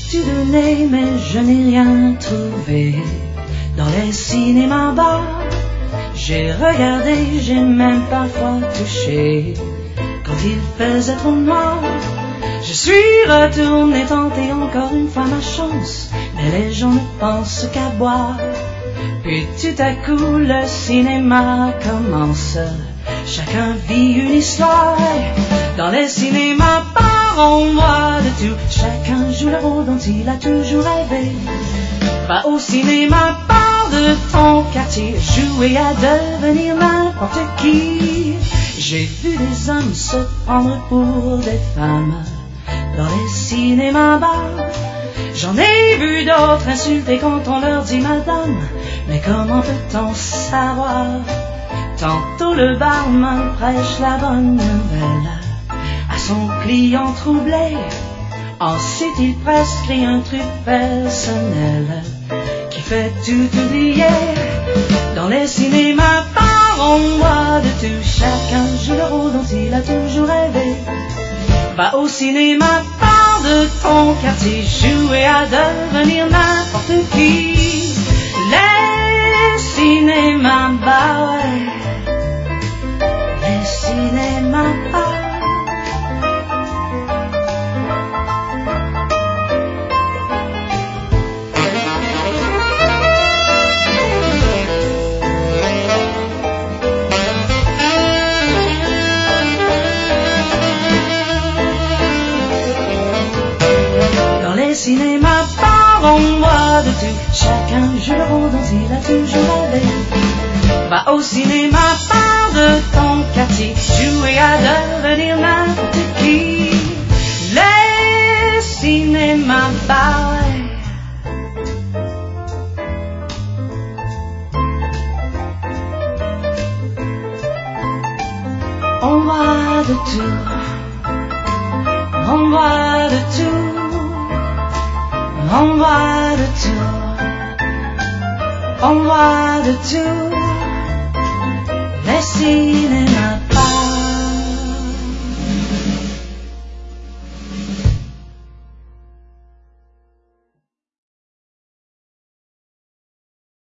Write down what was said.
studonné, mais je n'ai rien trouvé. Dans les cinémas bars, j'ai regardé, j'ai même parfois touché. Quand il faisait trop noir, je suis retourné tenter encore une fois ma chance. Mais les gens ne pensent qu'à boire. Puis tout à coup le cinéma commence. Chacun vit une histoire. Dans les cinémas bars, on voit de tout. Chacun joue le rôle dont il a toujours rêvé. Va au cinéma bar de ton quartier, jouer à devenir n'importe qui. J'ai vu des hommes se prendre pour des femmes dans les cinémas bars. J'en ai vu d'autres insulter quand on leur dit madame. Mais comment peut-on savoir? Tantôt le barman prêche la bonne nouvelle à son client troublé. Ensuite il prescrit un truc personnel qui fait tout oublier. Dans les cinémas bars, on voit de tout. Chacun joue le rôle dont il a toujours rêvé. Va au cinéma bar de ton quartier, jouer à devenir n'importe qui. Les cinémas bars, ouais. Les cinémas bars. Cinéma bar, on voit de tout. Chacun joue le rôle dont il a toujours rêvé. Va au cinéma bar de ton quartier, jouer à devenir n'importe qui. Les cinémas bars, on voit de tout. On voit de tout. On voit de tout, on voit de tout, les cinémas.